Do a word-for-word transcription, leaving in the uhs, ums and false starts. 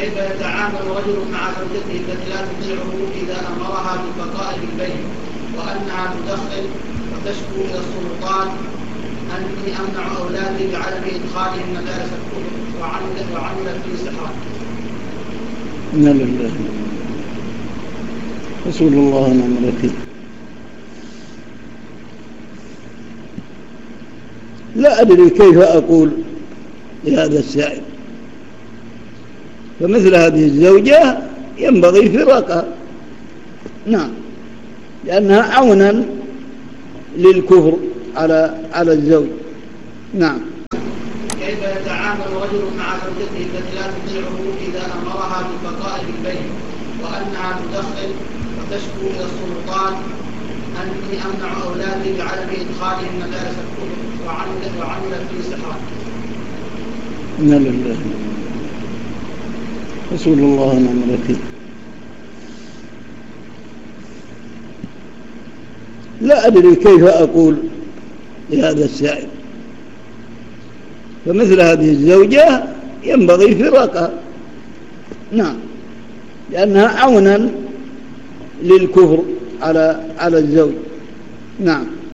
كيف يتعامل رجل مع زوجته التي لا تطيعه إذا أمرها بالبقاء في البيت وأنها تدخن وتشكو إلى السلطات أني أمنع أولادي بعدم إدخالهم مدارس الكفر وعملت في صحة؟ إنا لله رسول الله ونعم الوكيل. لا أدري كيف أقول لهذا السائل، فمثل هذه الزوجة ينبغي فراقها، نعم، لأنها عونا للكفر على على الزوج. نعم. كيف يتعامل رجل مع زوجته التي لا تطيعه إذا أمرها بالبقاء في البيت وأنها تدخن وتشكو إلى السلطات أني أمنع أولادي بعدم إدخالهم مدارس الكفر وعملت في صحة؟ إنا لله رسول الله ونعم الوكيل. لا أدري كيف أقول لهذا السائل، فمثل هذه الزوجة ينبغي فراقها، نعم، لأنها عونا للكفر على على الزوج. نعم.